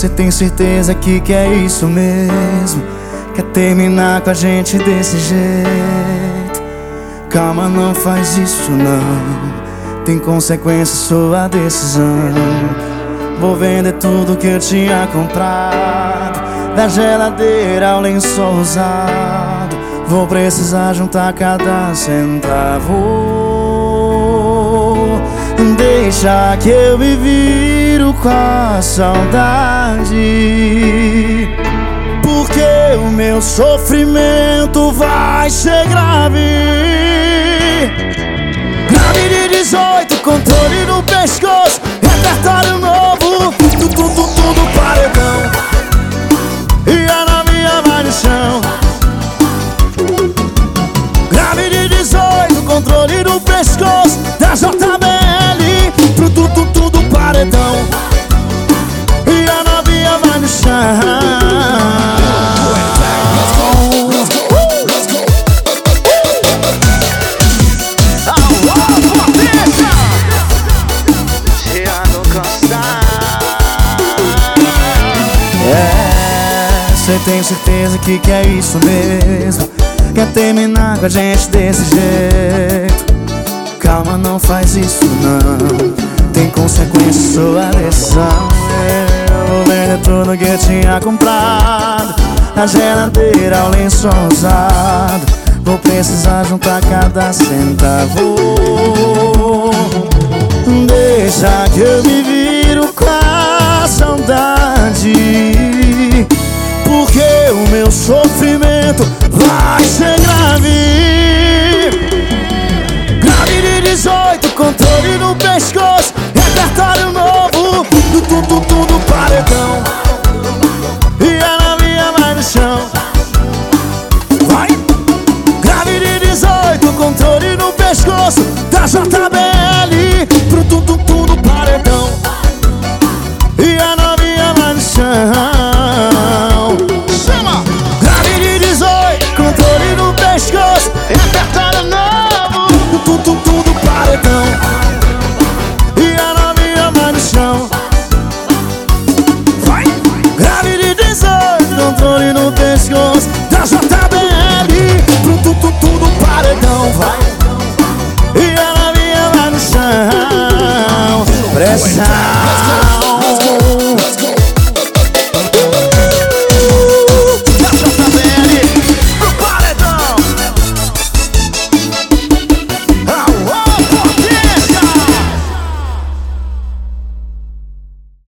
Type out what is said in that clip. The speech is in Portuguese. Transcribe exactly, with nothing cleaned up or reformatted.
Cê tem certeza que quer isso mesmo? Quer terminar com a gente desse jeito? Calma, não faz isso não. Tem consequência sua decisão. Vou vender tudo que eu tinha comprado, da geladeira ao lençol usado. Vou precisar juntar cada centavo. Deixa que eu me viro com a saudade, porque o meu sofrimento vai ser grave. Grave de dezoito, controle no pescoço, repertório novo, tudo, tudo, tudo paredão. E a novinha vai no chão. Grave de dezoito, controle no pescoço, da J B L, tudo, tudo, tudo paredão. E a novinha vai no chão. Cê tem certeza que quer isso mesmo? Quer terminar com a gente desse jeito? Calma, não faz isso não. Tem consequência sua decisão. Eu vou vender tudo que eu tinha comprado, da geladeira ao lençol usado. Vou precisar juntar cada centavo. Deixa que eu me viro com a saudade, porque o meu sofrimento vai ser grave. Grave de dezoito, controle no pescoço, repertório novo, tudo, tudo, tudo paredão. E a novinha vai no chão. Vai! Grave de dezoito, controle no pescoço, da J B L, tudo, tudo, tudo paredão. E a novinha vai no chão. Controle no pescoço, repertório novo, tudo, tudo paredão.